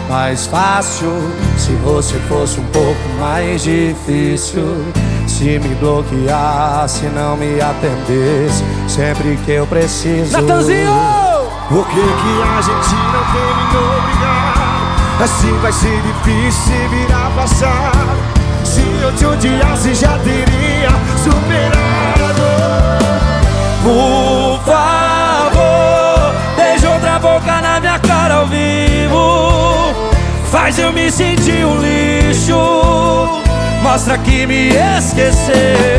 mais fácil se você fosse um pouco mais difícil. Se me bloqueasse, não me atendesse sempre que eu preciso. Natanzinho! Por que a gente não terminou obrigado? Assim vai ser difícil se virar passado. Se eu te odiasse já teria superado. Por favor, beija outra boca na minha cara ao vivo. Faz eu me sentir um lixo. Mostra que me esqueceu.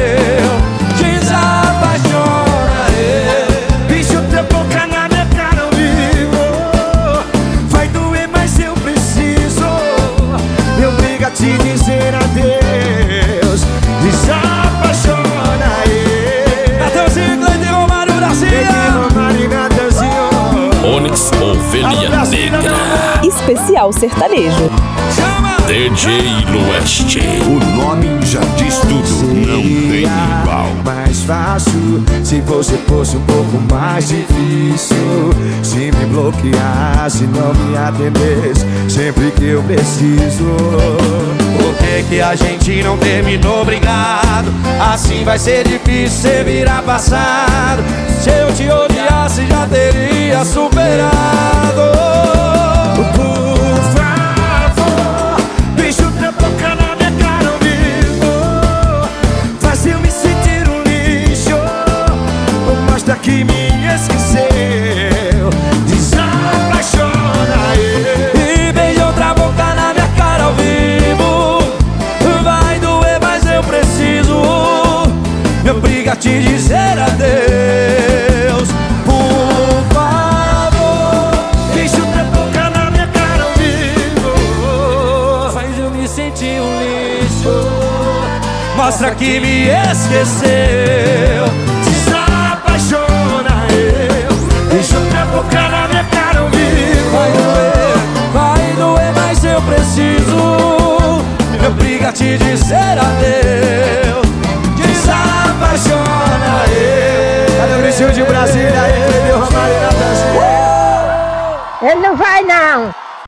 Desapaixona. Beija outra boca na minha cara ao vivo. Vai doer, mas eu preciso. Me obriga a te dizer adeus. Desapaixona. Natanzinho, Cleiton, Romário, Brasil. Onyx Ovelha Negra. Especial sertanejo. Chama! DJ Lueste. O nome já diz tudo, não tem igual. Mais fácil se você fosse um pouco mais difícil. Se me bloqueasse, não me atendesse sempre que eu preciso. Por que a gente não terminou obrigado? Assim vai ser difícil você virar passado. Se eu te odiasse já teria superado. Por favor, beija outra boca na minha cara ao vivo. Faz eu me sentir um lixo. Mostra que me esqueceu. Desapaixona. E beija outra boca na minha cara ao vivo. Vai doer, mas eu preciso. Me obriga a te dizer adeus. Por favor, Beija outra boca na minha cara ao vivo. faz eu me sentir um lixo. Mostra que me esqueceu. Desapaixona. Beija outra boca na minha cara ao vivo. Vai doer, mas eu preciso. Me obriga a te dizer adeus. Desapaixona. Cadê o bicho de Brasília aí? Romário e Natanzinho. Ele não vai não.